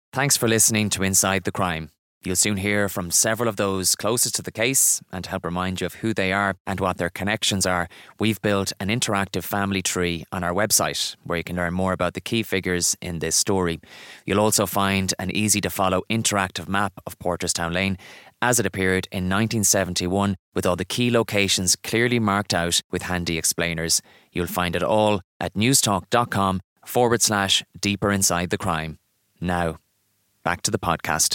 Thanks for listening to Inside the Crime. You'll soon hear from several of those closest to the case, and to help remind you of who they are and what their connections are, we've built an interactive family tree on our website where you can learn more about the key figures in this story. You'll also find an easy-to-follow interactive map of Porterstown Lane as it appeared in 1971, with all the key locations clearly marked out with handy explainers. You'll find it all at newstalk.com/deeper inside the crime. Now, back to the podcast.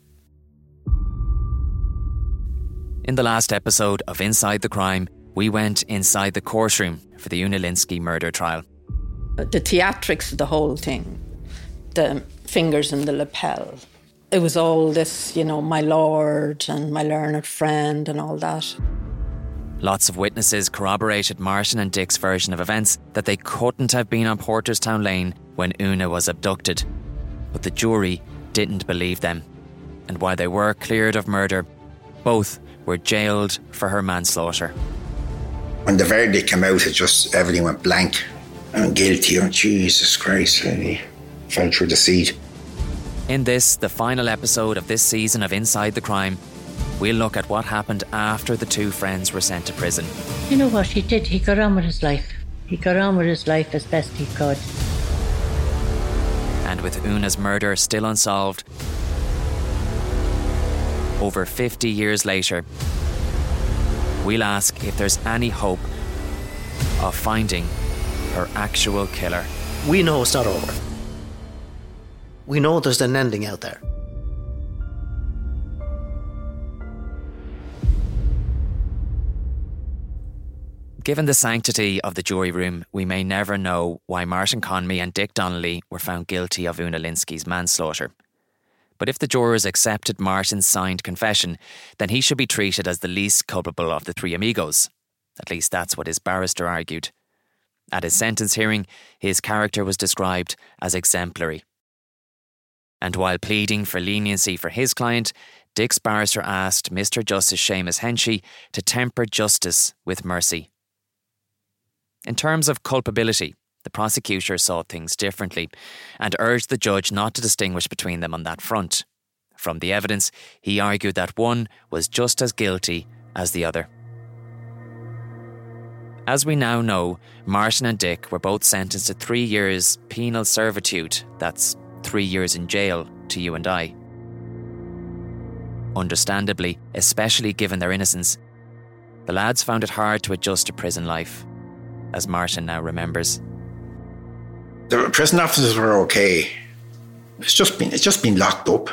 In the last episode of Inside the Crime, we went inside the courtroom for the Una Lynskey murder trial. The theatrics of the whole thing, the fingers in the lapel, it was all this, my lord and my learned friend and all that. Lots of witnesses corroborated Martin and Dick's version of events, that they couldn't have been on Porterstown Lane when Una was abducted. But the jury didn't believe them. And while they were cleared of murder, both were jailed for her manslaughter. When the verdict came out, everything went blank. I'm guilty. Oh, Jesus Christ. I fell through the seat. In this, the final episode of this season of Inside the Crime, we'll look at what happened after the two friends were sent to prison. You know what he did? He got on with his life. He got on with his life as best he could. And with Una's murder still unsolved, over 50 years later, we'll ask if there's any hope of finding her actual killer. We know it's not over. We know there's an ending out there. Given the sanctity of the jury room, we may never know why Martin Conmee and Dick Donnelly were found guilty of Una Lynskey's manslaughter. But if the jurors accepted Martin's signed confession, then he should be treated as the least culpable of the three amigos. At least that's what his barrister argued. At his sentence hearing, his character was described as exemplary. And while pleading for leniency for his client, Dick's barrister asked Mr. Justice Seamus Henchy to temper justice with mercy. In terms of culpability, the prosecutor saw things differently and urged the judge not to distinguish between them on that front. From the evidence, he argued that one was just as guilty as the other. As we now know, Martin and Dick were both sentenced to 3 years penal servitude, that's 3 years in jail to you and I. Understandably, especially given their innocence, the lads found it hard to adjust to prison life, as Martin now remembers. The prison officers were okay. It's just been locked up.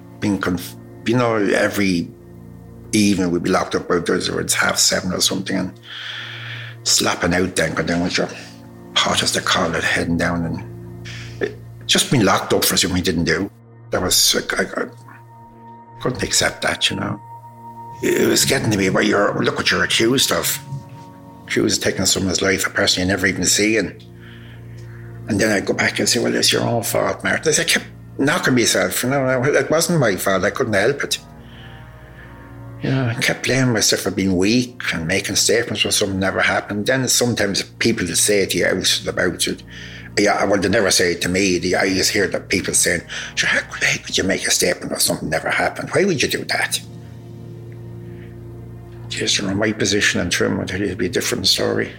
Every evening we'd be locked up out there, it's 7:30 or something, and slapping out then, going down with your pot, as they call it, heading down, and it just been locked up for something we didn't do. That was, I couldn't accept that, It was getting to me, look what you're accused of. Accused of taking someone's life, a person you never even see, and then I'd go back and say, well, it's your own fault, Martin. I kept knocking myself. It wasn't my fault. I couldn't help it. I kept blaming myself for being weak and making statements when something never happened. Then sometimes people would say it to you out about it. Yeah, well, they never say it to me. I used to hear that people saying, sure, how could you make a statement when something never happened? Why would you do that? Just my position and Trim would tell you it'd be a different story.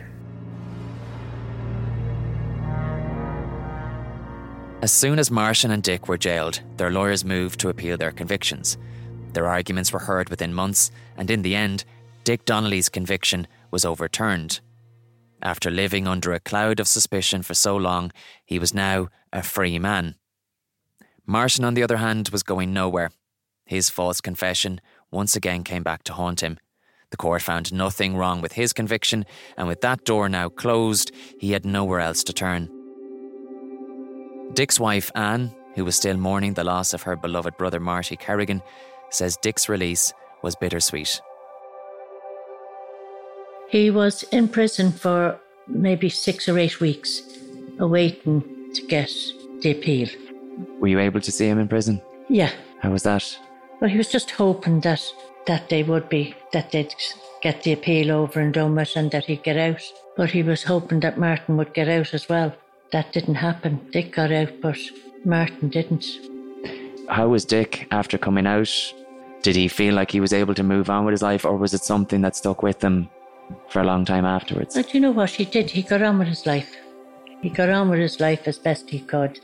As soon as Martin and Dick were jailed, their lawyers moved to appeal their convictions. Their arguments were heard within months, and in the end, Dick Donnelly's conviction was overturned. After living under a cloud of suspicion for so long, he was now a free man. Martin, on the other hand, was going nowhere. His false confession once again came back to haunt him. The court found nothing wrong with his conviction, and with that door now closed, he had nowhere else to turn. Dick's wife, Anne, who was still mourning the loss of her beloved brother Marty Kerrigan, says Dick's release was bittersweet. He was in prison for maybe 6 or 8 weeks, awaiting to get the appeal. Were you able to see him in prison? Yeah. How was that? Well, he was just hoping that they'd get the appeal over and done with and that he'd get out. But he was hoping that Martin would get out as well. That didn't happen. Dick got out, but Martin didn't. How was Dick after coming out? Did he feel like he was able to move on with his life, or was it something that stuck with him for a long time afterwards? But you know what he did? He got on with his life. He got on with his life as best he could.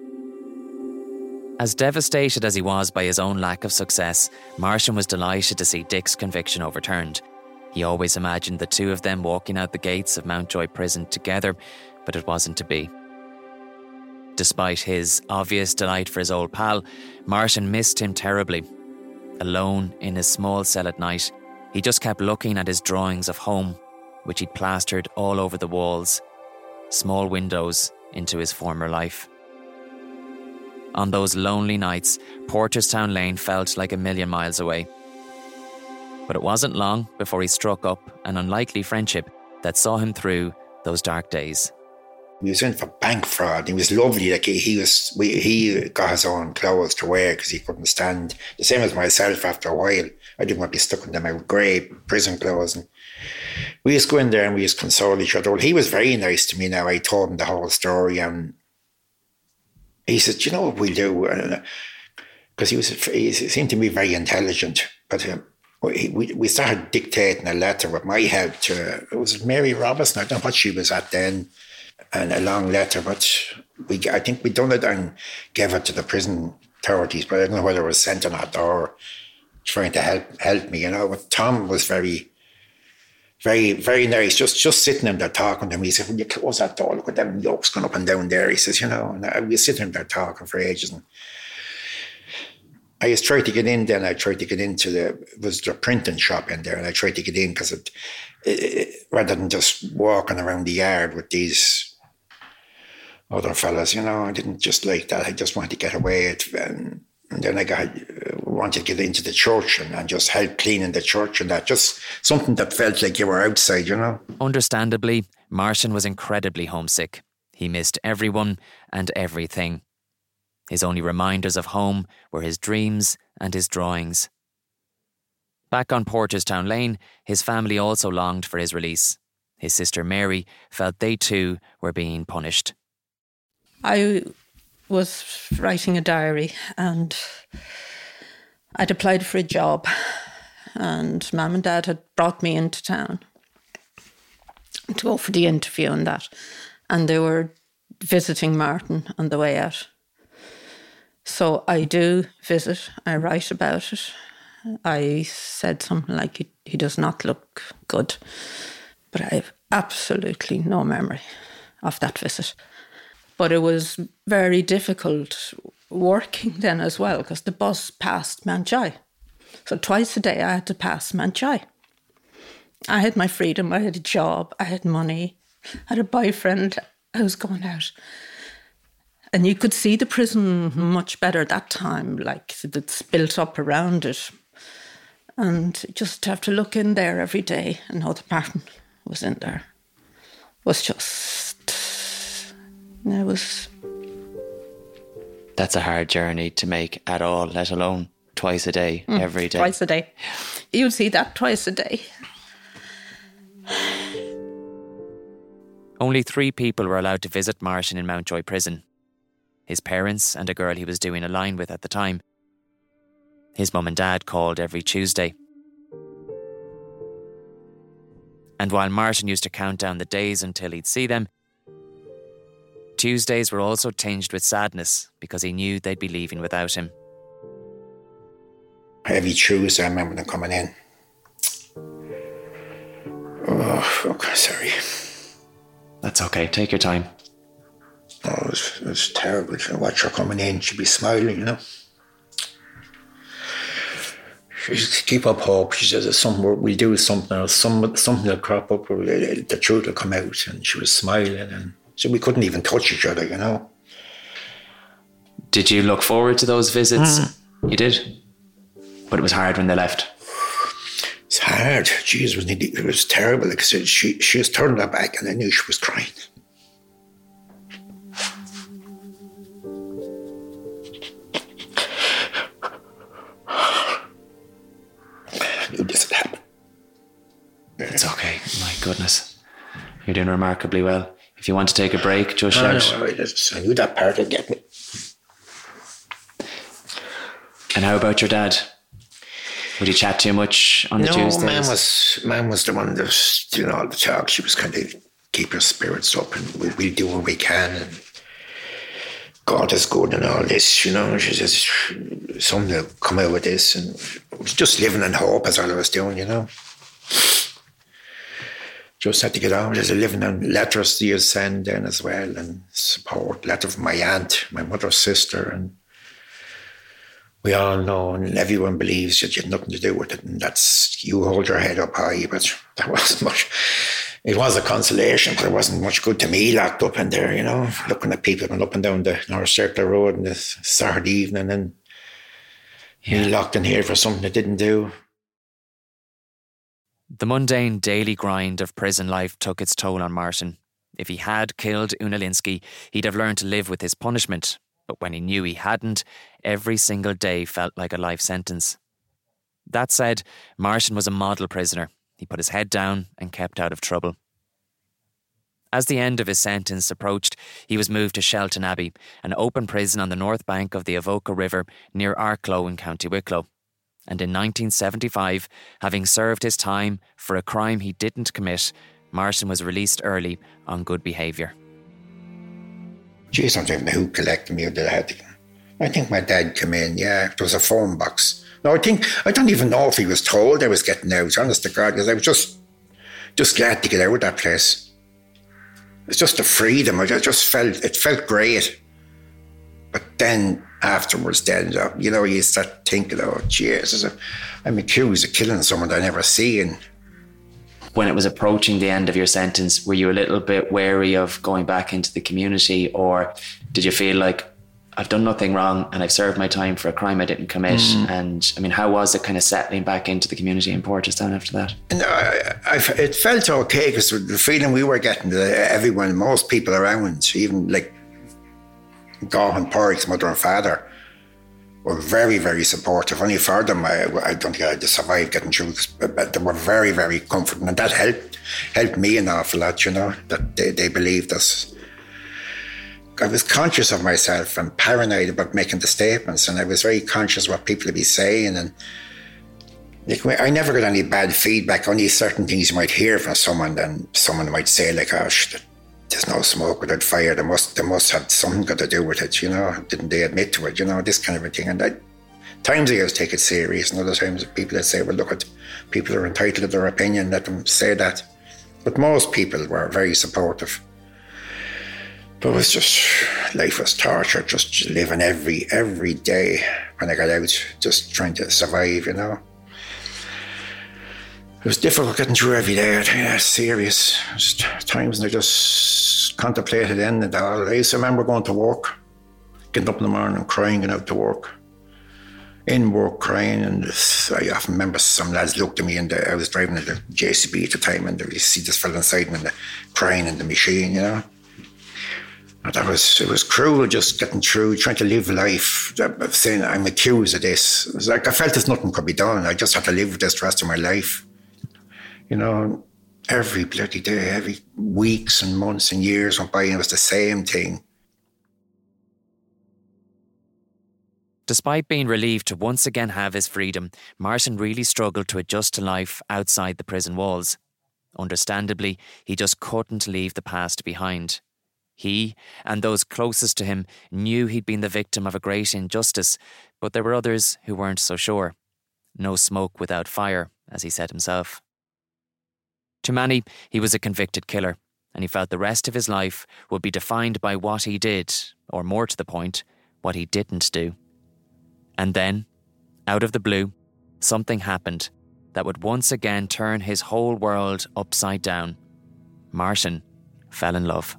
As devastated as he was by his own lack of success, Martian was delighted to see Dick's conviction overturned. He always imagined the two of them walking out the gates of Mountjoy Prison together, but it wasn't to be. Despite his obvious delight for his old pal, Martian missed him terribly. Alone in his small cell at night, he just kept looking at his drawings of home, which he'd plastered all over the walls, small windows into his former life. On those lonely nights, Porterstown Lane felt like a million miles away. But it wasn't long before he struck up an unlikely friendship that saw him through those dark days. He was in for bank fraud. He was lovely. Like he got his own clothes to wear because he couldn't stand. The same as myself. After a while, I didn't want to be stuck in them grey prison clothes. And we used to go in there and we used to console each other. Well, he was very nice to me. Now I told him the whole story, and he said, "Do you know what we'll do?" Because he seemed to be very intelligent, but. We started dictating a letter with my help to, it was Mary Robinson, I don't know what she was at then, and a long letter, but I think we done it and gave it to the prison authorities, but I don't know whether it was sent or not, or trying to help me, you know. But Tom was very, very, very nice, just sitting in there talking to me. He said, "When you close that door, look at them yolks going up and down there." He says, you know, and we were sitting in there talking for ages, and I just tried to get in then. I tried to get into the printing shop in there, and I tried to get in because rather than just walking around the yard with these other fellas, you know, I didn't just like that. I just wanted to get away. And then I wanted to get into the church and just help cleaning the church and that. Just something that felt like you were outside, you know. Understandably, Martian was incredibly homesick. He missed everyone and everything. His only reminders of home were his dreams and his drawings. Back on Porterstown Lane, his family also longed for his release. His sister Mary felt they too were being punished. I was writing a diary and I'd applied for a job, and Mum and Dad had brought me into town to go for the interview and that. And they were visiting Martin on the way out. So I do visit, I write about it. I said something like, he does not look good. But I have absolutely no memory of that visit. But it was very difficult working then as well, because the bus passed Mountjoy. So twice a day I had to pass Mountjoy. I had my freedom, I had a job, I had money, I had a boyfriend, I was going out. And you could see the prison much better that time, like it's built up around it. And just have to look in there every day and know that Martin was in there was just, it was... That's a hard journey to make at all, let alone twice a day, every day. Twice a day. You'd see that twice a day. Only 3 people were allowed to visit Martian in Mountjoy Prison. His parents and a girl he was doing a line with at the time. His mum and dad called every Tuesday. And while Martin used to count down the days until he'd see them, Tuesdays were also tinged with sadness because he knew they'd be leaving without him. Every Tuesday I remember them coming in. Oh, fuck, sorry. That's okay, take your time. Oh, it was terrible to watch her coming in. She'd be smiling, you know. She used to keep up hope. She says, we'll do something else. Something will crop up, or the truth will come out. And she was smiling. And so we couldn't even touch each other, you know. Did you look forward to those visits? You did? But it was hard when they left. It's hard. Jeez, it was terrible. Like I said, she just turned her back and I knew she was crying. This had happened. It's okay, my goodness. You're doing remarkably well. If you want to take a break, just shout. I knew that part would get me. And how about your dad? Would he chat too much on the Tuesdays? No, Mum was the one that was doing all the talk. She was kind of keep her spirits up, and we'll do what we can, and God is good and all this, you know. She says something will come out with this, and just living in hope is all I was doing, you know. Just had to get on. There's a living on letters to send in as well, and support. Letter from my aunt, my mother's sister, and we all know, and everyone believes that you had nothing to do with it, and that's, you hold your head up high, but that wasn't much. It was a consolation, but it wasn't much good to me locked up in there, you know, looking at people going up and down the North Circular Road on this Saturday evening, and me locked in here for something I didn't do. The mundane daily grind of prison life took its toll on Martin. If he had killed Una Lynskey, he'd have learned to live with his punishment. But when he knew he hadn't, every single day felt like a life sentence. That said, Martin was a model prisoner. He put his head down and kept out of trouble. As the end of his sentence approached, he was moved to Shelton Abbey, an open prison on the north bank of the Avoca River near Arklow in County Wicklow. And in 1975, having served his time for a crime he didn't commit, Martin was released early on good behaviour. Geez, I don't know who collected me or did I think my dad came in, yeah. It was a phone box. No, I don't even know if he was told I was getting out, honest to God, because I was just glad to get out of that place. It's just the freedom. It felt great. But then afterwards, you know, you start thinking, oh, Jesus, I'm accused of killing someone I never seen. When it was approaching the end of your sentence, were you a little bit wary of going back into the community, or did you feel like, I've done nothing wrong and I've served my time for a crime I didn't commit? And I mean, how was it kind of settling back into the community in Portastown after that? No, it felt okay, because the feeling we were getting, everyone, most people around, even like Gahan Porrick's mother and father, were very, very supportive. Only for them, I don't think I'd survive getting through this, but they were very, very comforting, and that helped me an awful lot, you know, that they believed us. I was conscious of myself and paranoid about making the statements, and I was very conscious of what people would be saying, and I never got any bad feedback. Only certain things you might hear from someone, then someone might say like, oh, there's no smoke without fire, they must have something got to do with it, you know, didn't they admit to it, you know, this kind of a thing. And times I always take it serious, and other times people that say, well, look, people are entitled to their opinion, let them say that. But most people were very supportive. But it was just, life was torture, just living every day when I got out, just trying to survive, you know. It was difficult getting through every day. I think that's serious. There's times when I just contemplated ending it all. I used to remember going to work, getting up in the morning, crying, going out to work. In work, crying, and I often remember some lads looked at me, and I was driving the JCB at the time, and you see this fella inside me, crying in the machine, you know. And it was cruel just getting through, trying to live life, saying I'm accused of this. It was like I felt as nothing could be done. I just had to live with this the rest of my life. You know, every bloody day, every weeks and months and years went by, and it was the same thing. Despite being relieved to once again have his freedom, Martin really struggled to adjust to life outside the prison walls. Understandably, he just couldn't leave the past behind. He, and those closest to him, knew he'd been the victim of a great injustice, but there were others who weren't so sure. No smoke without fire, as he said himself. To many, he was a convicted killer, and he felt the rest of his life would be defined by what he did, or more to the point, what he didn't do. And then, out of the blue, something happened that would once again turn his whole world upside down. Martin fell in love.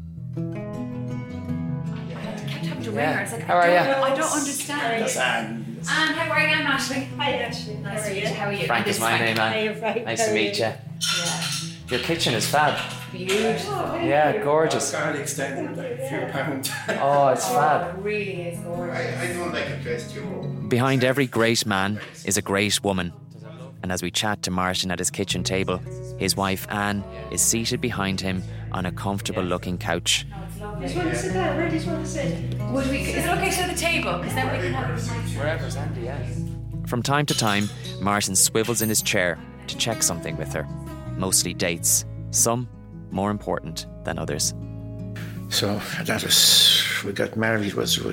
How are you? I don't understand. And how are you, Ashley? Hi, Ashley. Nice to meet you. How are you? Frank is my name, man. Nice to meet you. Yeah. Your kitchen is fab. Beautiful. Yeah, gorgeous. Garlic extended like a few pounds. Oh, it's fab. It really is gorgeous. I don't like a place too. Behind every great man is a great woman. And as we chat to Martin at his kitchen table, his wife Anne is seated behind him on a comfortable-looking couch. Just want to sit down. Where do you want to sit? Is it okay to sit at the table? Because then we can have Wherever's Andy, yeah. From time to time, Martin swivels in his chair to check something with her. Mostly dates. Some more important than others. So that was, we got married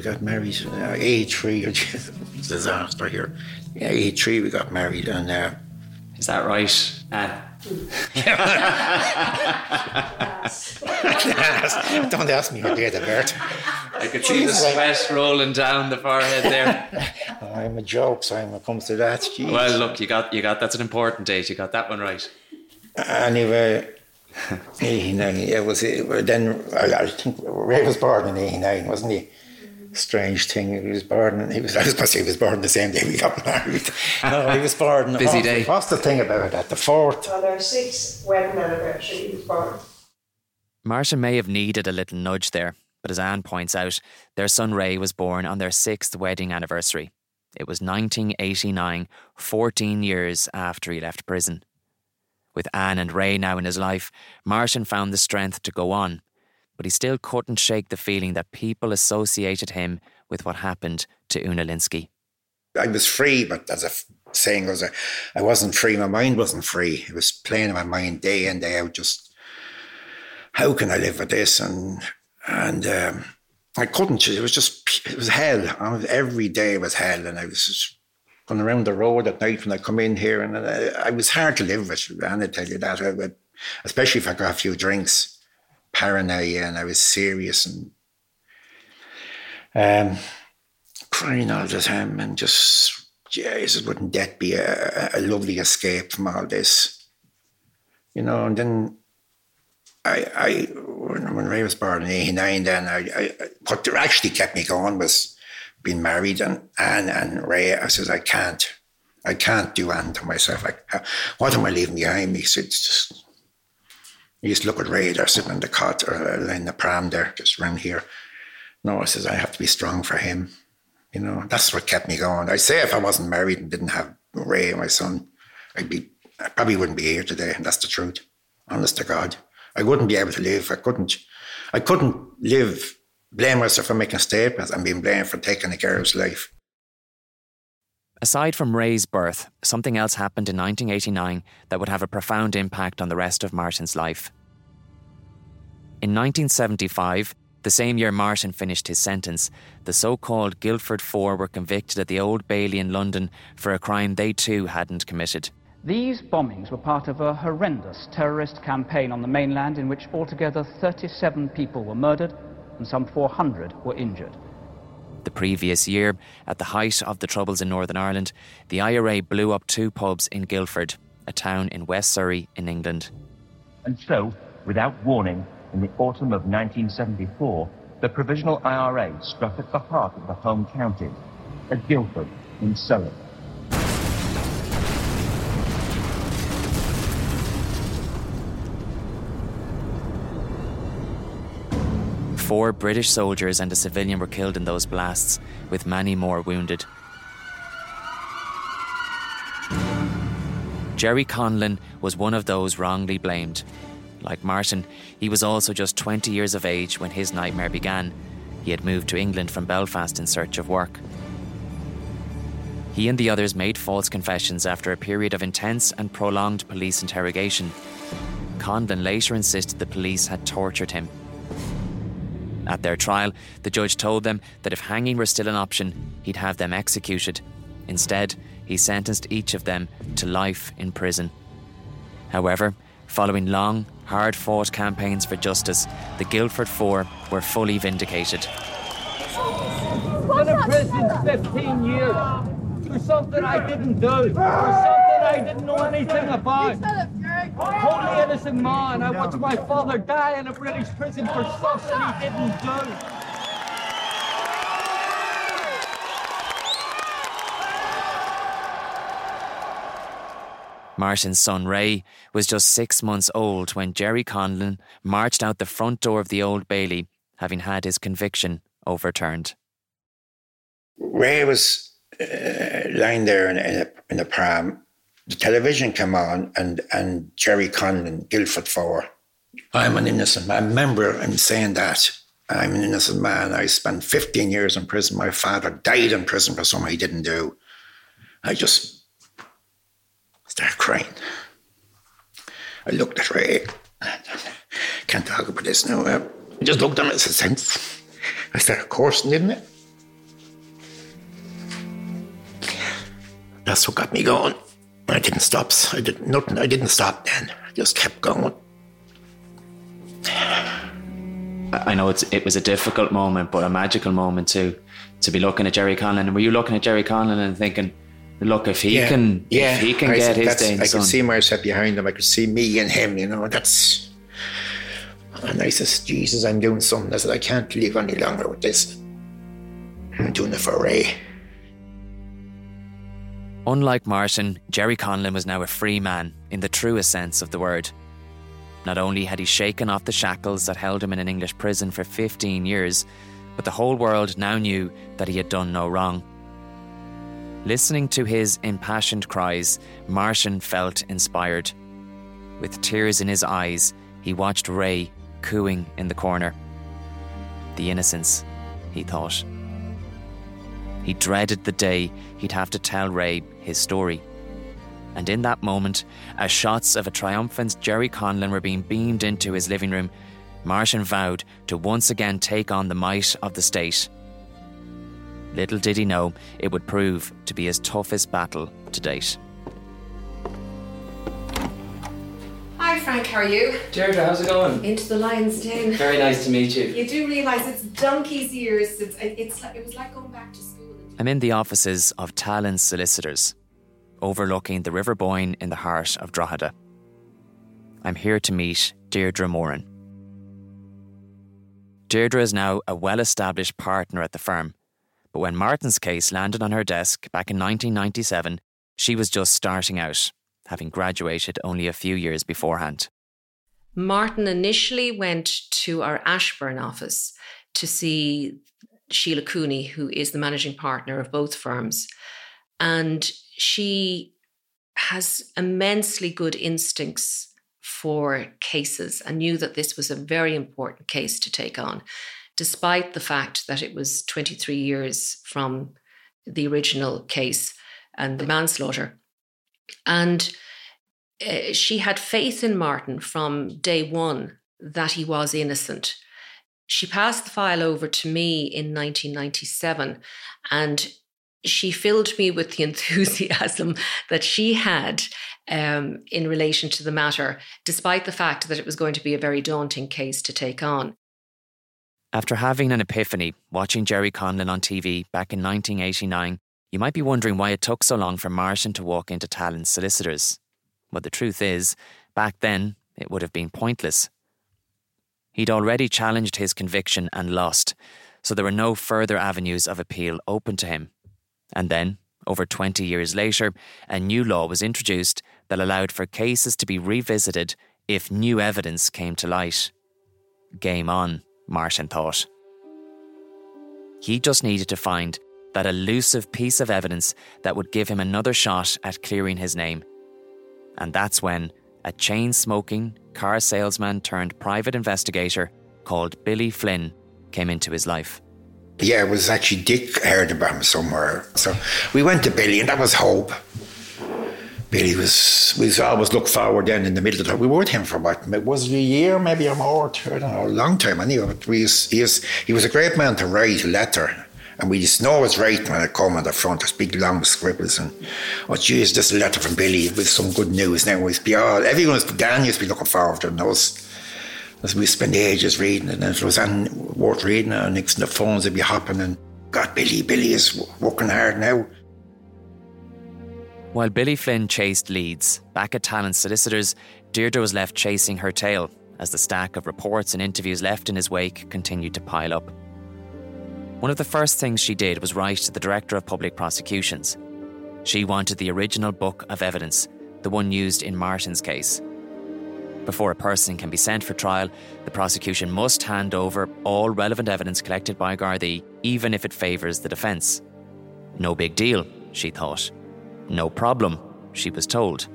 83, disaster here. Yeah, 83 we got married, and Is that right, Anne? Don't ask me your date of birth. I could see the sweat rolling down the forehead there. I'm a joke, so when it comes to that. Jeez. Well, look, you got that's an important date. You got that one right. Anyway, 89. It was then. I think Ray was born in 89, wasn't he? Strange thing. He was born. I was going to say he was born the same day we got married. No, he was born. Busy day. What's the thing about it? The 4th. On our 6th wedding anniversary, he was born. Martin may have needed a little nudge there, but as Anne points out, their son Ray was born on their 6th wedding anniversary. It was 1989, 14 years after he left prison. With Anne and Ray now in his life, Martin found the strength to go on, but he still couldn't shake the feeling that people associated him with what happened to Una Lynskey. I was free, but as a saying goes, I wasn't free. My mind wasn't free. It was playing in my mind day in, day out, just how can I live with this? And I couldn't. It was hell. Every day was hell, and I was just going around the road at night when I come in here, and I was hard to live with, and I tell you that, especially if I got a few drinks. Paranoia, and I was serious and crying all the time, and just, Jesus, wouldn't that be a lovely escape from all this? You know, and then when Ray was born in 89, then what actually kept me going was being married, and Anne and Ray. I said, I can't do anything to myself. What am I leaving behind me? So it's just, I used to look at Ray there sitting in the cot or in the pram there, just around here. No, I says, I have to be strong for him. You know, that's what kept me going. I say if I wasn't married and didn't have Ray, my son, I probably wouldn't be here today. And that's the truth. Honest to God. I wouldn't be able to live. I couldn't live, blame myself for making statements and being blamed for taking a girl's life. Aside from Ray's birth, something else happened in 1989 that would have a profound impact on the rest of Martin's life. In 1975, the same year Martin finished his sentence, the so-called Guildford Four were convicted at the Old Bailey in London for a crime they too hadn't committed. These bombings were part of a horrendous terrorist campaign on the mainland in which altogether 37 people were murdered and some 400 were injured. The previous year, at the height of the Troubles in Northern Ireland, the IRA blew up 2 pubs in Guildford, a town in West Surrey in England. And so, without warning, in the autumn of 1974, the Provisional IRA struck at the heart of the home county, at Guildford in Surrey. Four British soldiers and a civilian were killed in those blasts, with many more wounded. Jerry Conlon was one of those wrongly blamed. Like Martin, he was also just 20 years of age when his nightmare began. He had moved to England from Belfast in search of work. He and the others made false confessions after a period of intense and prolonged police interrogation. Conlon later insisted the police had tortured him. At their trial, the judge told them that if hanging were still an option, he'd have them executed. Instead, he sentenced each of them to life in prison. However, following long, hard-fought campaigns for justice, the Guildford Four were fully vindicated. I've been in prison 15 years for something I didn't do, for something I didn't know anything about. Totally innocent man. I watched my father die in a British prison for something he didn't do. Martin's son Ray was just 6 months old when Jerry Conlon marched out the front door of the Old Bailey, having had his conviction overturned. Ray was lying there in a pram. The television came on, and Jerry Conlon, Guildford Four. I'm an innocent man. I remember him saying that. I'm an innocent man. I spent 15 years in prison. My father died in prison for something he didn't do. I just started crying. I looked at Ray. Can't talk about this now. I just looked at him and said, "Thanks." I started coursing, didn't it? That's what got me going. I didn't stop. I did nothing. I didn't stop then. I just kept going. I know it was a difficult moment, but a magical moment too, to be looking at Jerry Conlon. And were you looking at Jerry Conlon and thinking, look, if he can get his day in the sun? I could see myself behind him. I could see me and him, you know, that's... And I said, Jesus, I'm doing something. I said, I can't live any longer with this. I'm doing it for Ray. Unlike Martin, Jerry Conlon was now a free man in the truest sense of the word. Not only had he shaken off the shackles that held him in an English prison for 15 years, but the whole world now knew that he had done no wrong. Listening to his impassioned cries, Martin felt inspired. With tears in his eyes, he watched Ray cooing in the corner. The innocence, he thought. He dreaded the day he'd have to tell Ray his story. And in that moment, as shots of a triumphant Jerry Conlon were being beamed into his living room, Martin vowed to once again take on the might of the state. Little did he know it would prove to be his toughest battle to date. Hi Frank, how are you? Deirdre, how's it going? Into the lion's den. Very nice to meet you. You do realise it's donkey's years since it was like going back to school. I'm in the offices of Talon Solicitors, overlooking the River Boyne in the heart of Drogheda. I'm here to meet Deirdre Moran. Deirdre is now a well-established partner at the firm, but when Martin's case landed on her desk back in 1997, she was just starting out, having graduated only a few years beforehand. Martin initially went to our Ashbourne office to see Sheila Cooney, who is the managing partner of both firms, and she has immensely good instincts for cases and knew that this was a very important case to take on, despite the fact that it was 23 years from the original case and the manslaughter. And she had faith in Martin from day one that he was innocent. She passed the file over to me in 1997, and she filled me with the enthusiasm that she had in relation to the matter, despite the fact that it was going to be a very daunting case to take on. After having an epiphany watching Jerry Conlon on TV back in 1989, you might be wondering why it took so long for Martin to walk into Talon Solicitors. Well, the truth is, back then, it would have been pointless. He'd already challenged his conviction and lost, so there were no further avenues of appeal open to him. And then, over 20 years later, a new law was introduced that allowed for cases to be revisited if new evidence came to light. Game on, Martin thought. He just needed to find that elusive piece of evidence that would give him another shot at clearing his name. And that's when a chain-smoking car salesman turned private investigator called Billy Flynn came into his life. Yeah, it was actually Dick heard about him somewhere. So we went to Billy, and that was hope. Billy we always looked forward then in the middle of the... We were with him for what? Was it a year, maybe or more? I don't know, a long time anyway. But he was a great man to write a letter. And we just know it's right when it come on the front. There's big long scribbles and, oh geez, this is a letter from Billy with some good news. Now Dan used to be looking forward to those. As we spend ages reading it, and if it was worth reading it, and next to the phones would be hopping and, God, Billy is working hard now. While Billy Flynn chased leads, back at Talon Solicitors, Deirdre was left chasing her tail as the stack of reports and interviews left in his wake continued to pile up. One of the first things she did was write to the Director of Public Prosecutions. She wanted the original book of evidence, the one used in Martin's case. Before a person can be sent for trial, the prosecution must hand over all relevant evidence collected by Gardaí, even if it favours the defence. No big deal, she thought. No problem, she was told.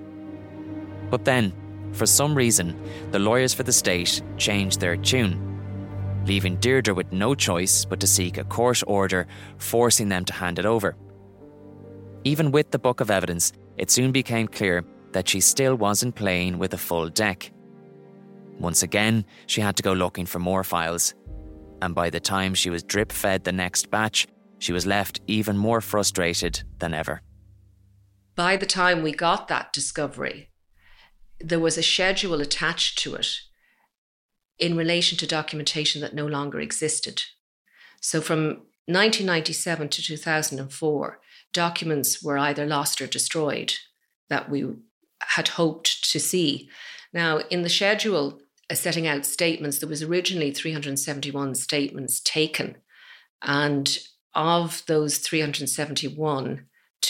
But then, for some reason, the lawyers for the state changed their tune. leaving Deirdre with no choice but to seek a court order forcing them to hand it over. Even with the book of evidence, it soon became clear that she still wasn't playing with a full deck. Once again, she had to go looking for more files, and by the time she was drip-fed the next batch, she was left even more frustrated than ever. By the time we got that discovery, there was a schedule attached to it in relation to documentation that no longer existed. So from 1997 to 2004, documents were either lost or destroyed that we had hoped to see. Now, in the schedule setting out statements, there was originally 371 statements taken, and of those 371,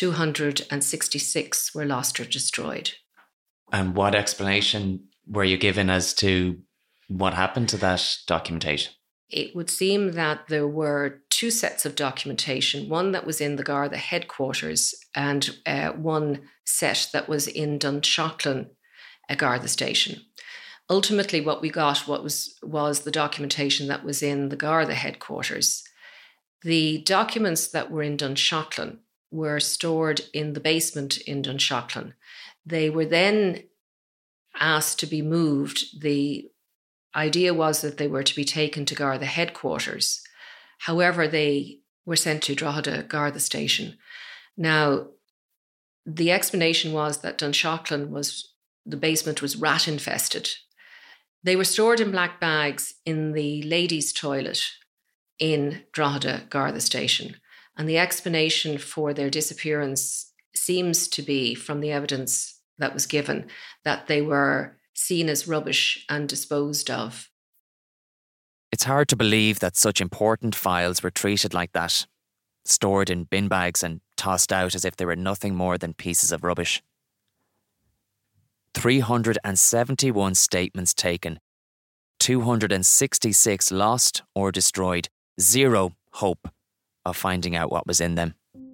266 were lost or destroyed. And what explanation were you given as to what happened to that documentation? It would seem that there were two sets of documentation, one that was in the Garda headquarters and one set that was in Dunshaughlin Garda station. Ultimately, what we got was the documentation that was in the Garda headquarters. The documents that were in Dunshaughlin were stored in the basement in Dunshaughlin. They were then asked to be moved. The idea was that they were to be taken to Garda headquarters. However, they were sent to Drogheda Garda station. Now, the explanation was that Dunshaughlin the basement was rat infested. They were stored in black bags in the ladies' toilet in Drogheda Garda station. And the explanation for their disappearance seems to be, from the evidence that was given, that they were seen as rubbish and disposed of. It's hard to believe that such important files were treated like that, stored in bin bags and tossed out as if they were nothing more than pieces of rubbish. 371 statements taken, 266 lost or destroyed, zero hope of finding out what was in them.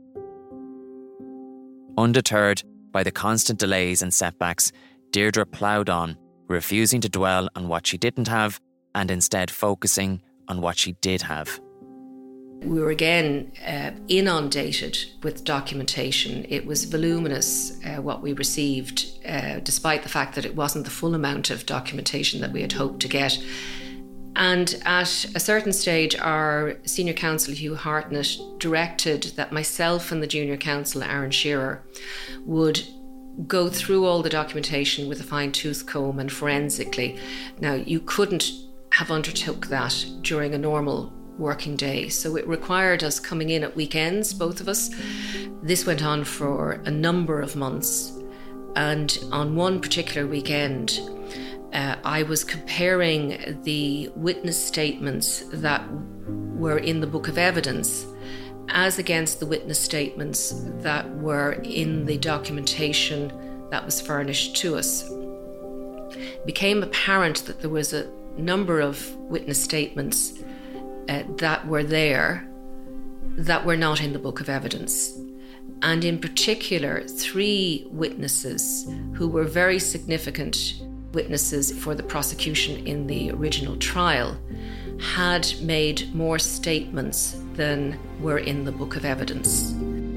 Undeterred by the constant delays and setbacks, Deirdre ploughed on, refusing to dwell on what she didn't have and instead focusing on what she did have. We were again inundated with documentation. It was voluminous, what we received, despite the fact that it wasn't the full amount of documentation that we had hoped to get. And at a certain stage, our senior counsel, Hugh Hartnett, directed that myself and the junior counsel, Aaron Shearer, would go through all the documentation with a fine-tooth comb and forensically. Now, you couldn't have undertook that during a normal working day, so it required us coming in at weekends, both of us. This went on for a number of months, and on one particular weekend, I was comparing the witness statements that were in the book of evidence as against the witness statements that were in the documentation that was furnished to us. It became apparent that there was a number of witness statements that were there that were not in the book of evidence. And in particular, 3 witnesses who were very significant witnesses for the prosecution in the original trial had made more statements than were in the book of evidence.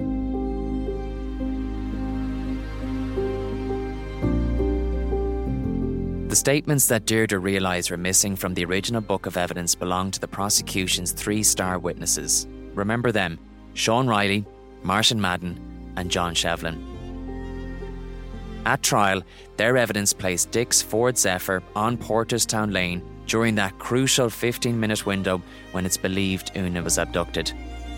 The statements that Deirdre realised were missing from the original book of evidence belonged to the prosecution's 3 star witnesses. Remember them: Sean Riley, Martin Madden and John Shevlin. At trial, their evidence placed Dick's Ford Zephyr on Porterstown Lane during that crucial 15-minute window when it's believed Una was abducted.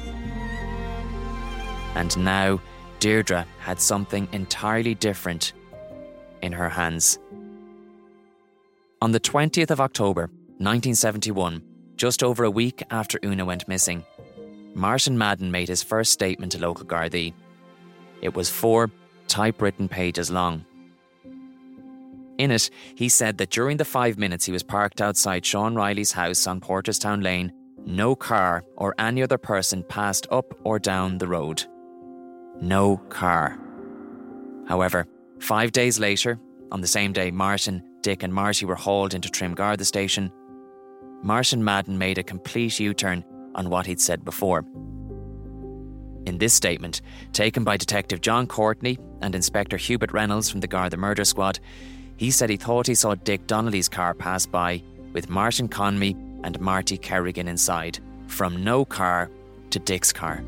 And now, Deirdre had something entirely different in her hands. On the 20th of October, 1971, just over a week after Una went missing, Martin Madden made his first statement to local Gardaí. It was 4 typewritten pages long. In it, he said that during the 5 minutes he was parked outside Sean Riley's house on Porterstown Lane, no car or any other person passed up or down the road. No car. However, 5 days later, on the same day Martin, Dick and Marty were hauled into Trim Garda station, Martin Madden made a complete U-turn on what he'd said before. In this statement, taken by Detective John Courtney and Inspector Hubert Reynolds from the Garda Murder Squad, he said he thought he saw Dick Donnelly's car pass by with Martin Conmee and Marty Kerrigan inside, from no car to Dick's car.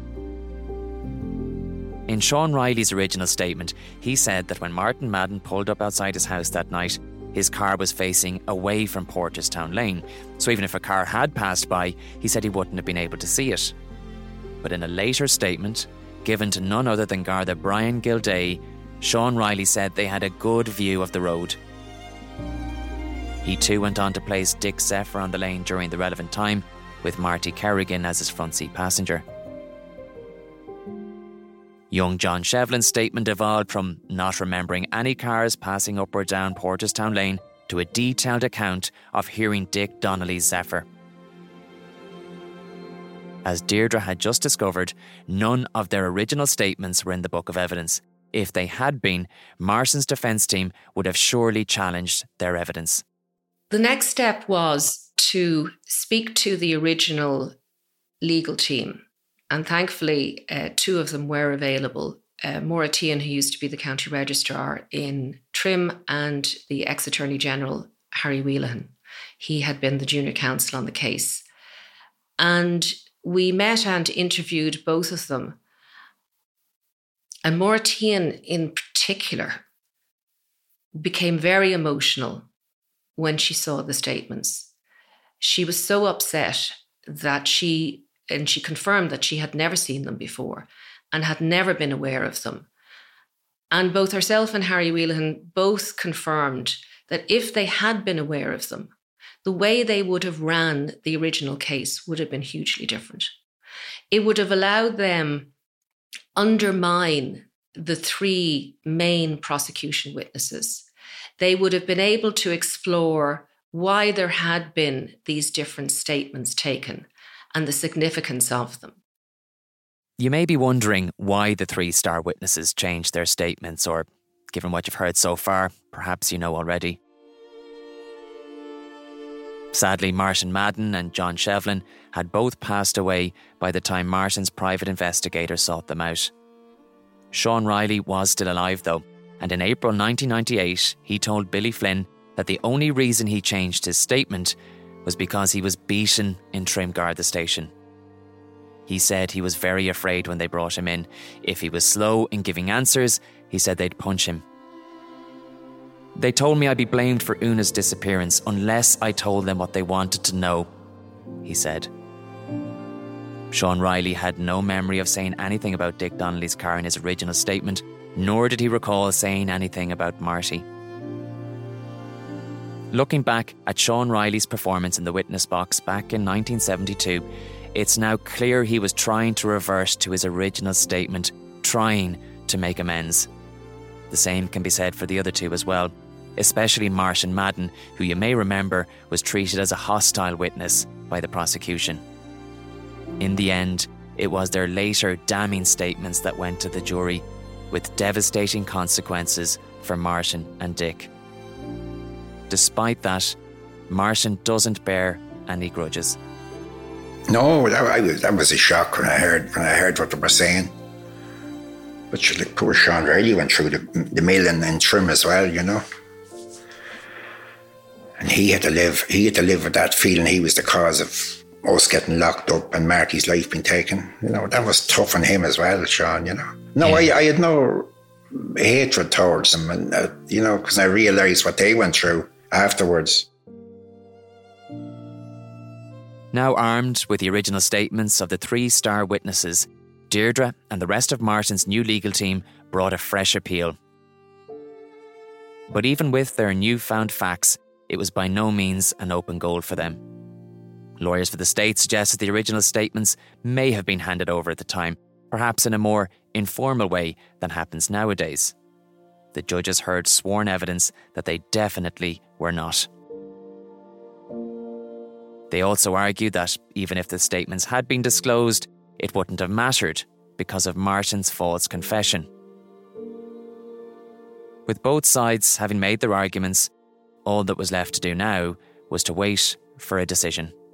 In Sean Riley's original statement, he said that when Martin Madden pulled up outside his house that night, his car was facing away from Porterstown Lane, so even if a car had passed by, he said he wouldn't have been able to see it. But in a later statement, given to none other than Garda Brian Gilday, Sean Riley said they had a good view of the road. He too went on to place Dick Zephyr on the lane during the relevant time, with Marty Kerrigan as his front seat passenger. Young John Shevlin's statement evolved from not remembering any cars passing up or down Porterstown Lane to a detailed account of hearing Dick Donnelly's Zephyr. As Deirdre had just discovered, none of their original statements were in the book of evidence. If they had been, Martin's defence team would have surely challenged their evidence. The next step was to speak to the original legal team. And thankfully, two of them were available. Maura Tehan, who used to be the county registrar in Trim, and the ex-Attorney General, Harry Wheelahan. He had been the junior counsel on the case. And we met and interviewed both of them. And Maura Tehan in particular became very emotional when she saw the statements. She was so upset that she confirmed that she had never seen them before and had never been aware of them. And both herself and Harry Wheelahan both confirmed that if they had been aware of them, the way they would have ran the original case would have been hugely different. It would have allowed them undermine the three main prosecution witnesses. They would have been able to explore why there had been these different statements taken and the significance of them. You may be wondering why the three star witnesses changed their statements, or given what you've heard so far, perhaps you know already. Sadly, Martin Madden and John Shevlin had both passed away by the time Martin's private investigator sought them out. Sean Riley was still alive though, and in April 1998 he told Billy Flynn that the only reason he changed his statement was because he was beaten in Trim Garda Station. He said he was very afraid when they brought him in. If he was slow in giving answers, he said they'd punch him. They told me I'd be blamed for Una's disappearance unless I told them what they wanted to know, he said. Sean Riley had no memory of saying anything about Dick Donnelly's car in his original statement, nor did he recall saying anything about Marty. Looking back at Sean Riley's performance in the witness box back in 1972, it's now clear he was trying to revert to his original statement, trying to make amends. The same can be said for the other two as well, especially Martin Madden, who you may remember was treated as a hostile witness by the prosecution. In the end, it was their later damning statements that went to the jury, with devastating consequences for Martin and Dick. Despite that, Martin doesn't bear any grudges. No, that was a shock when I heard what they were saying. But poor Sean Riley went through the mill in Trim as well, you know. And he had to live with that feeling he was the cause of us getting locked up and Marty's life being taken. You know, that was tough on him as well, Sean, you know. No, yeah. I had no hatred towards them, and you know, because I realised what they went through afterwards. Now armed with the original statements of the three star witnesses, Deirdre and the rest of Martin's new legal team brought a fresh appeal. But even with their newfound facts, it was by no means an open goal for them. Lawyers for the state suggested the original statements may have been handed over at the time, perhaps in a more informal way than happens nowadays. The judges heard sworn evidence that they definitely were not. They also argued that even if the statements had been disclosed, it wouldn't have mattered because of Martin's false confession. With both sides having made their arguments, all that was left to do now was to wait for a decision.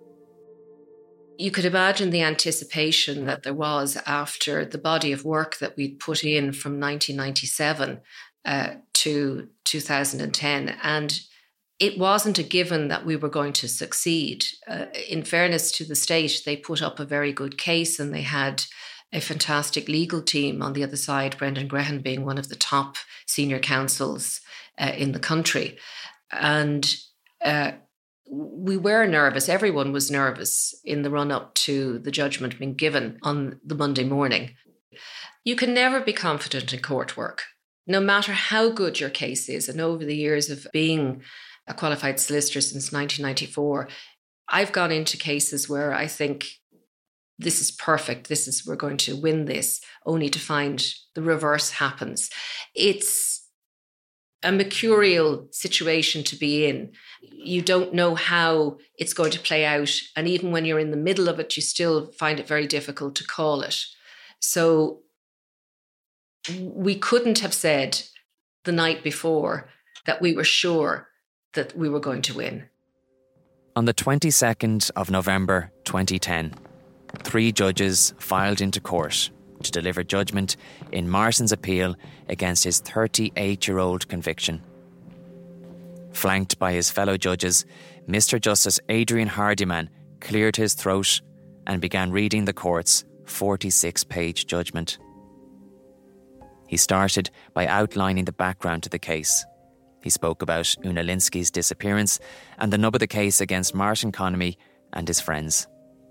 You could imagine the anticipation that there was after the body of work that we'd put in from 1997 to 2010. And it wasn't a given that we were going to succeed. In fairness to the state, they put up a very good case and they had a fantastic legal team on the other side, Brendan Grehan being one of the top senior counsels in the country. And we were nervous. Everyone was nervous in the run-up to the judgment being given on the Monday morning. You can never be confident in court work, no matter how good your case is. And over the years of being a qualified solicitor since 1994, I've gone into cases where I think this is perfect, we're going to win this, only to find the reverse happens. It's a mercurial situation to be in. You don't know how it's going to play out. And even when you're in the middle of it, you still find it very difficult to call it. So we couldn't have said the night before that we were sure that we were going to win. On the 22nd of November 2010, 3 judges filed into court to deliver judgment in Martin's appeal against his 38-year-old conviction. Flanked by his fellow judges, Mr. Justice Adrian Hardiman cleared his throat and began reading the court's 46-page judgment. He started by outlining the background to the case. He spoke about Una Linsky's disappearance and the nub of the case against Martin Connolly and his friends.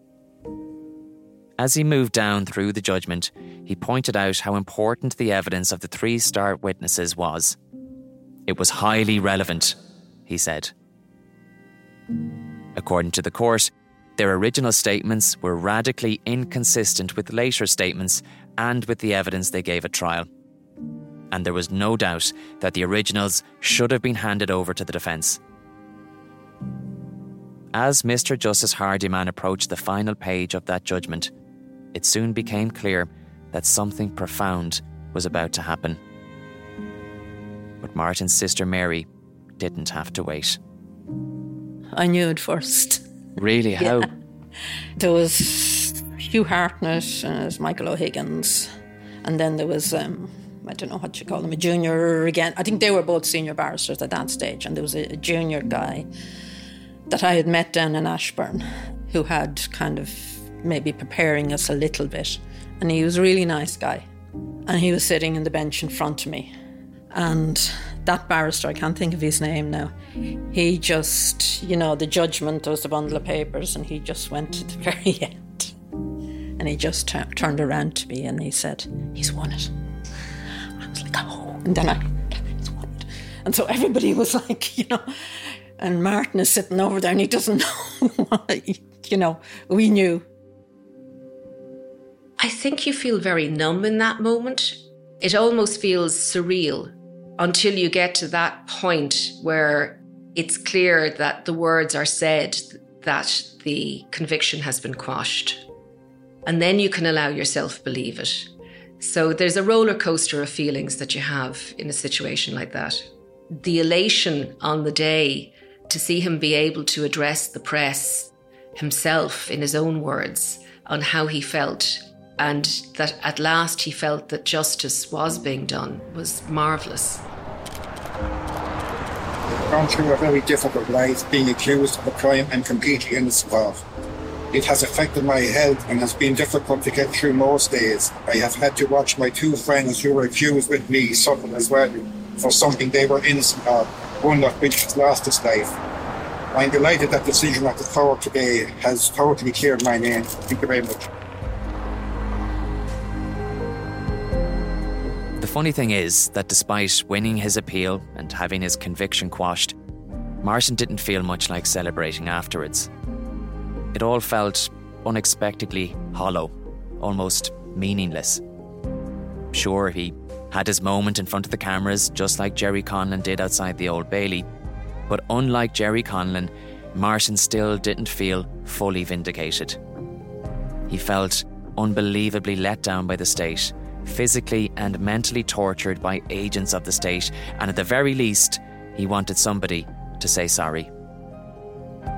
As he moved down through the judgment, he pointed out how important the evidence of the 3 star witnesses was. It was highly relevant, he said. According to the court, their original statements were radically inconsistent with later statements and with the evidence they gave at trial. And there was no doubt that the originals should have been handed over to the defence. As Mr. Justice Hardiman approached the final page of that judgment, it soon became clear that something profound was about to happen. But Martin's sister Mary didn't have to wait. I knew it first. Really? How? Yeah. There was Hugh Hartnett and there's Michael O'Higgins. And then there was, I don't know what you call him, a junior again. I think they were both senior barristers at that stage. And there was a junior guy that I had met down in Ashburn who had kind of maybe preparing us a little bit. And he was a really nice guy. And he was sitting in the bench in front of me. And that barrister, I can't think of his name now, he just, the judgment, there was a bundle of papers, and he just went to the very end. And he just turned around to me and he said, "He's won it." I was like, oh. And then he's won it. And so everybody was like, and Martin is sitting over there and he doesn't know why, we knew. I think you feel very numb in that moment. It almost feels surreal until you get to that point where it's clear that the words are said that the conviction has been quashed. And then you can allow yourself believe it. So there's a roller coaster of feelings that you have in a situation like that. The elation on the day to see him be able to address the press himself in his own words on how he felt, and that at last he felt that justice was being done, was marvellous. I've gone through a very difficult life, being accused of a crime I'm completely innocent of. It has affected my health and has been difficult to get through most days. I have had to watch my 2 friends who were accused with me suffer as well for something they were innocent of, one of which has lost his life. I'm delighted that the decision of the court today has totally cleared my name. Thank you very much. The funny thing is that despite winning his appeal and having his conviction quashed, Martin didn't feel much like celebrating afterwards. It all felt unexpectedly hollow, almost meaningless. Sure, he had his moment in front of the cameras, just like Jerry Conlon did outside the Old Bailey, but unlike Jerry Conlon, Martin still didn't feel fully vindicated. He felt unbelievably let down by the state, physically and mentally tortured by agents of the state, and at the very least, he wanted somebody to say sorry.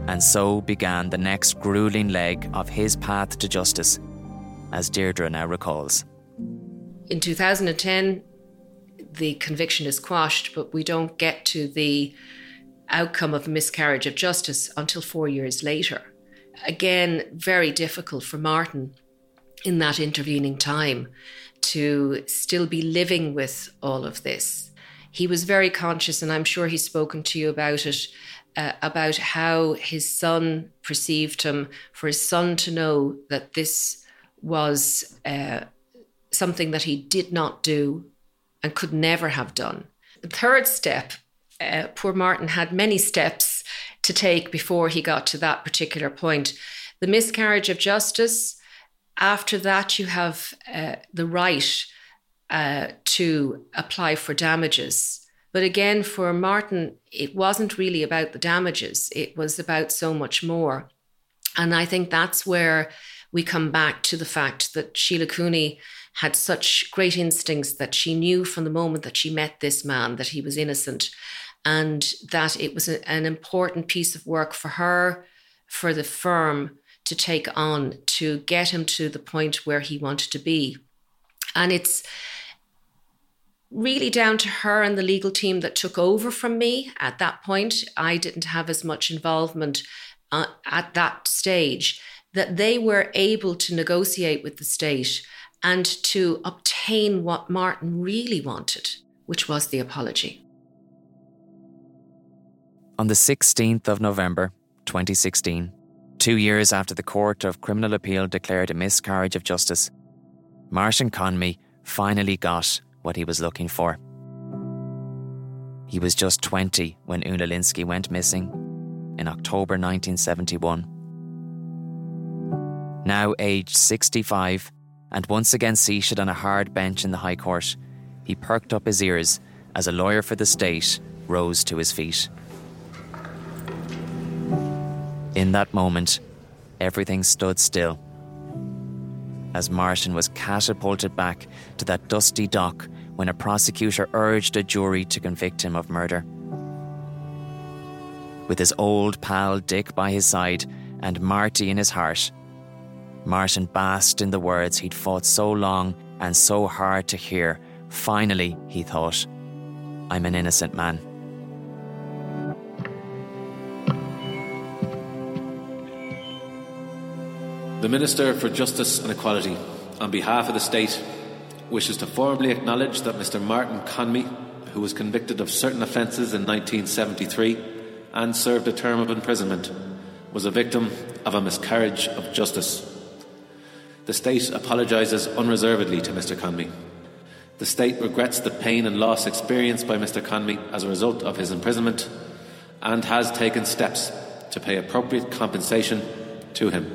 And so began the next gruelling leg of his path to justice, as Deirdre now recalls. In 2010, the conviction is quashed, but we don't get to the outcome of a miscarriage of justice until 4 years later. Again, very difficult for Martin in that intervening time to still be living with all of this. He was very conscious, and I'm sure he's spoken to you about it, about how his son perceived him, for his son to know that this was something that he did not do and could never have done. The third step, poor Martin had many steps to take before he got to that particular point. The miscarriage of justice, after that you have the right to apply for damages. But again, for Martin, it wasn't really about the damages. It was about so much more. And I think that's where we come back to the fact that Sheila Cooney had such great instincts, that she knew from the moment that she met this man that he was innocent, and that it was an important piece of work for her, for the firm to take on, to get him to the point where he wanted to be. And it's really down to her and the legal team that took over from me at that point. I didn't have as much involvement at that stage, that they were able to negotiate with the state and to obtain what Martin really wanted, which was the apology. On the 16th of November 2016, 2 years after the Court of Criminal Appeal declared a miscarriage of justice, Martin Conmee finally got what he was looking for. He was just 20 when Una Lynskey went missing in October 1971. Now aged 65 and once again seated on a hard bench in the High Court, he perked up his ears as a lawyer for the state rose to his feet. In that moment, everything stood still as Martin was catapulted back to that dusty dock when a prosecutor urged a jury to convict him of murder. With his old pal Dick by his side and Marty in his heart, Martin basked in the words he'd fought so long and so hard to hear. Finally, he thought, I'm an innocent man. The Minister for Justice and Equality, on behalf of the State, wishes to formally acknowledge that Mr. Martin Conmee, who was convicted of certain offences in 1973 and served a term of imprisonment, was a victim of a miscarriage of justice. The State apologises unreservedly to Mr. Conmee. The State regrets the pain and loss experienced by Mr. Conmee as a result of his imprisonment and has taken steps to pay appropriate compensation to him.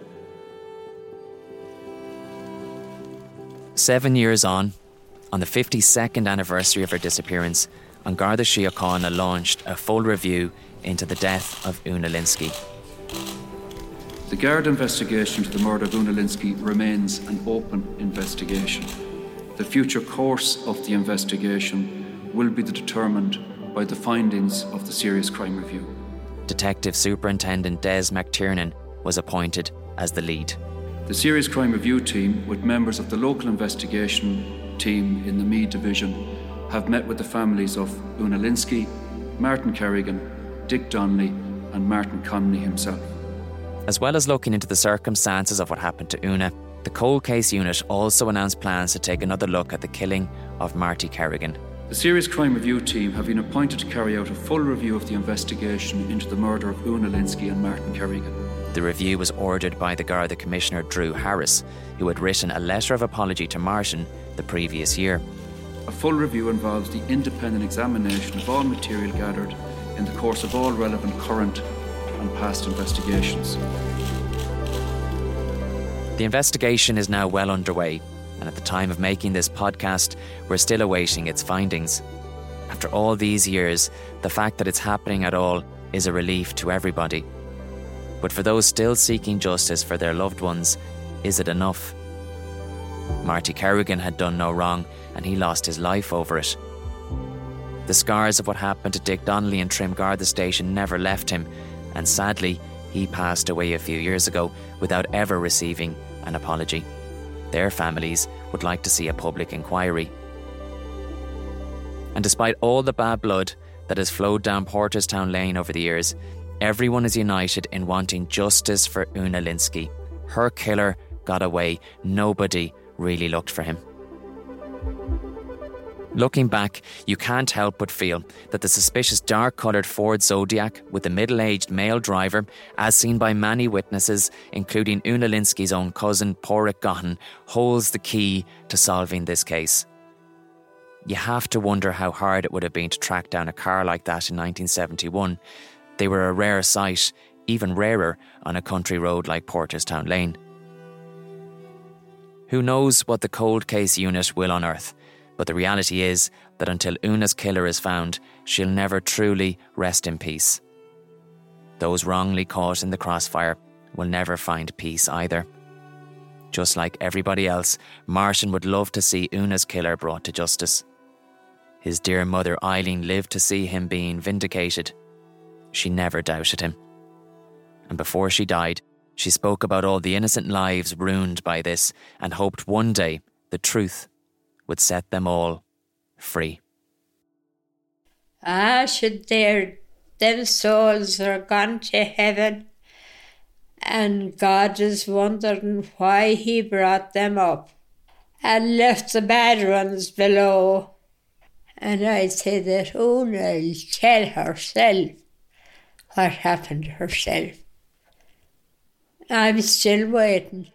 7 years on the 52nd anniversary of her disappearance, An Garda Síochána launched a full review into the death of Una Lynskey. The Garda investigation into the murder of Una Lynskey remains an open investigation. The future course of the investigation will be determined by the findings of the Serious Crime Review. Detective Superintendent Des McTiernan was appointed as the lead. The Serious Crime Review team, with members of the local investigation team in the Meath Division, have met with the families of Una Lynskey, Martin Kerrigan, Dick Donnelly and Martin Conmee himself. As well as looking into the circumstances of what happened to Una, the Cold Case Unit also announced plans to take another look at the killing of Marty Kerrigan. The Serious Crime Review team have been appointed to carry out a full review of the investigation into the murder of Una Lynskey and Martin Kerrigan. The review was ordered by the Garda Commissioner Drew Harris, who had written a letter of apology to Martin the previous year. A full review involves the independent examination of all material gathered in the course of all relevant current and past investigations. The investigation is now well underway, and at the time of making this podcast, we're still awaiting its findings. After all these years, the fact that it's happening at all is a relief to everybody. But for those still seeking justice for their loved ones, is it enough? Marty Kerrigan had done no wrong, and he lost his life over it. The scars of what happened to Dick Donnelly in Trim Garda Station never left him, and sadly, he passed away a few years ago without ever receiving an apology. Their families would like to see a public inquiry. And despite all the bad blood that has flowed down Porterstown Lane over the years, everyone is united in wanting justice for Una Lynskey. Her killer got away. Nobody really looked for him. Looking back, you can't help but feel that the suspicious dark-coloured Ford Zodiac with a middle-aged male driver, as seen by many witnesses, including Una Lynskey's own cousin, Pádraig Gahan, holds the key to solving this case. You have to wonder how hard it would have been to track down a car like that in 1971. They were a rare sight, even rarer on a country road like Porterstown Lane. Who knows what the cold case unit will unearth? But the reality is that until Una's killer is found, she'll never truly rest in peace. Those wrongly caught in the crossfire will never find peace either. Just like everybody else, Martin would love to see Una's killer brought to justice. His dear mother Eileen lived to see him being vindicated. She never doubted him. And before she died, she spoke about all the innocent lives ruined by this and hoped one day the truth would set them all free. Should them souls are gone to heaven, and God is wondering why he brought them up and left the bad ones below. And I'd say that Una will tell herself what happened to herself. I'm still waiting.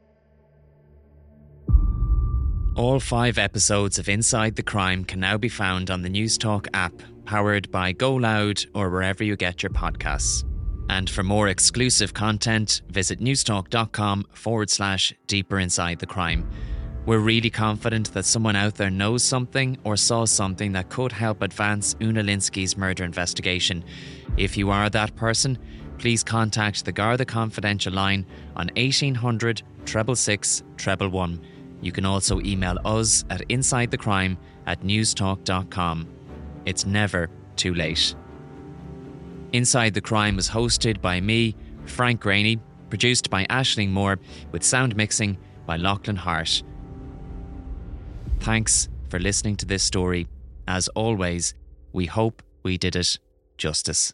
All 5 episodes of Inside the Crime can now be found on the Newstalk app, powered by Go Loud or wherever you get your podcasts. And for more exclusive content, visit newstalk.com/deeper inside the crime. We're really confident that someone out there knows something or saw something that could help advance Una Lynskey's murder investigation. If you are that person, please contact the Garda Confidential line on 1800 666 111. You can also email us at insidethecrime@newstalk.com. It's never too late. Inside the Crime was hosted by me, Frank Graney, produced by Aisling Moore, with sound mixing by Lachlan Hart. Thanks for listening to this story. As always, we hope we did it justice.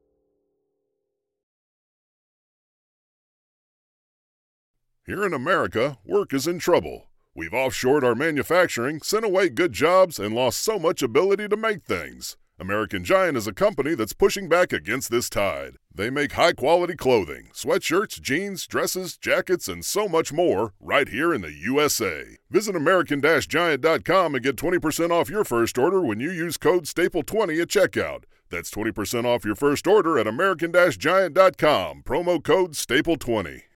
Here in America, work is in trouble. We've offshored our manufacturing, sent away good jobs, and lost so much ability to make things. American Giant is a company that's pushing back against this tide. They make high-quality clothing, sweatshirts, jeans, dresses, jackets, and so much more right here in the USA. Visit American-Giant.com and get 20% off your first order when you use code STAPLE20 at checkout. That's 20% off your first order at American-Giant.com, promo code STAPLE20.